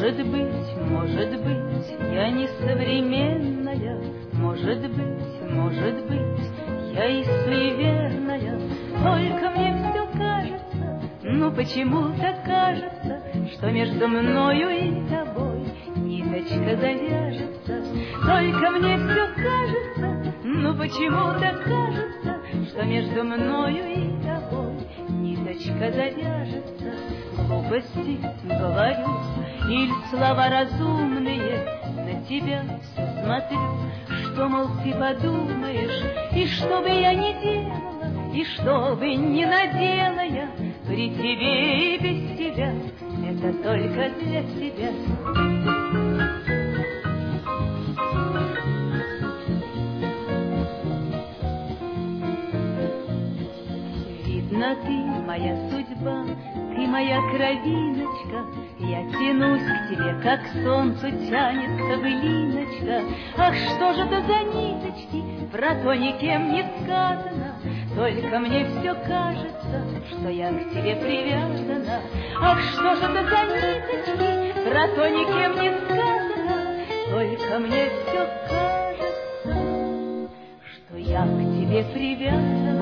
Может быть, я не современная, может быть, я и суеверная, только мне все кажется, ну почему-то кажется, что между мною и тобой ниточка завяжется. Только мне все кажется, ну почему-то кажется, что между мною и тобой ниточка завяжется. Глупости говорю, или слова разумные, на тебя все смотрю, что, мол, ты подумаешь, и что бы я ни делала, и что бы ни надела я, при тебе и без тебя, это только для тебя. Видно, ты моя судьба, ты моя кровиночка, я тянусь к тебе, как к солнцу тянется былиночка. Ах, что же это за ниточки, про то никем не сказано, только мне все кажется, что я к тебе привязана. Ах, что же это за ниточки, про то никем не сказано, только мне все кажется, что я к тебе привязана.